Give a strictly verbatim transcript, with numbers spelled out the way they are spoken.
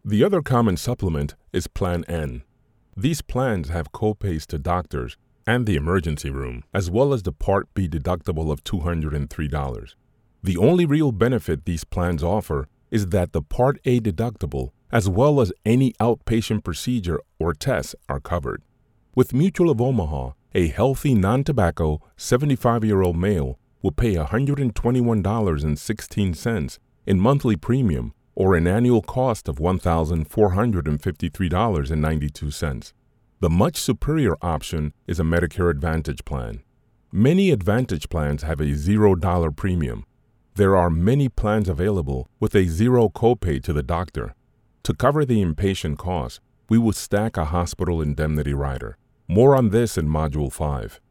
The other common supplement is Plan N. These plans have copays to doctors and the emergency room, as well as the Part B deductible of two hundred three dollars. The only real benefit these plans offer is that the Part A deductible, as well as any outpatient procedure or tests, are covered. With Mutual of Omaha, a healthy non-tobacco seventy-five-year-old male will pay one hundred twenty-one dollars and sixteen cents in monthly premium or an annual cost of one thousand four hundred fifty-three dollars and ninety-two cents. The much superior option is a Medicare Advantage plan. Many Advantage plans have a zero dollar premium. There are many plans available with a zero copay to the doctor. To cover the inpatient costs, we will stack a hospital indemnity rider. More on this in Module five.